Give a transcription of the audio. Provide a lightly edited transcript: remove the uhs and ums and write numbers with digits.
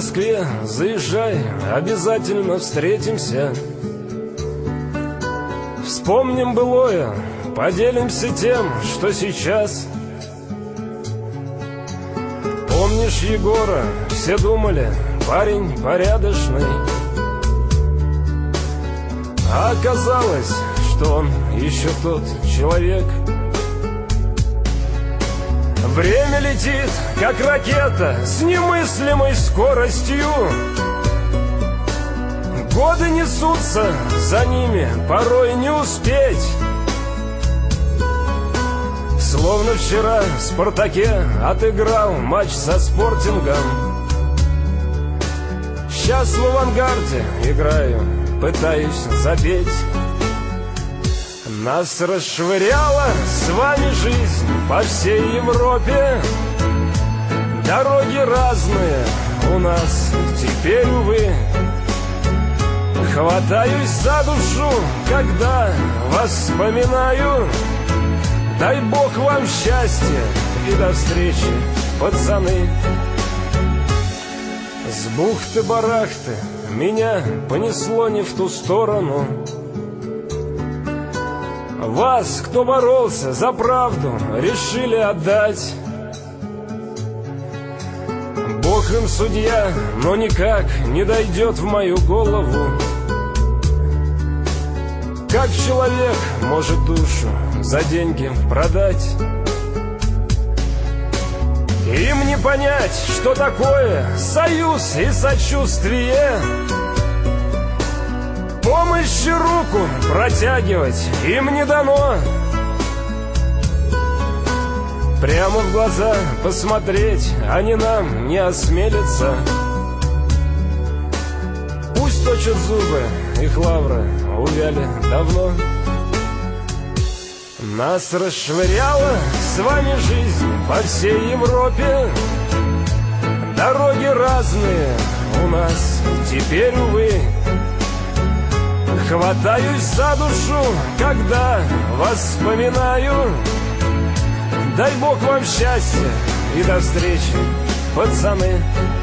Москве, заезжай, обязательно встретимся. Вспомним былое, поделимся тем, что сейчас. Помнишь Егора, все думали, парень порядочный. А оказалось, что он еще тот человек. Время летит, как ракета, с немыслимой скоростью. Годы несутся, за ними порой не успеть. Словно вчера в «Спартаке» отыграл матч со «Спортингом». Сейчас в «Авангарде» играю, пытаюсь запеть. Нас расшвыряла с вами жизнь по всей Европе. Дороги разные у нас теперь, увы. Хватаюсь за душу, когда вас вспоминаю. Дай Бог вам счастья и до встречи, пацаны. С бухты-барахты меня понесло не в ту сторону. Вас, кто боролся за правду, решили отдать. Бог им судья, но никак не дойдет в мою голову. Как человек может душу за деньги продать? Им не понять, что такое союз и сочувствие. Помощи руку протягивать им не дано. Прямо в глаза посмотреть они нам не осмелятся. Пусть точат зубы, их лавры увяли давно. Нас расшвыряла с вами жизнь по всей Европе. Дороги разные у нас теперь, увы. Хватаюсь за душу, когда вас вспоминаю. Дай Бог вам счастья и до встречи, пацаны.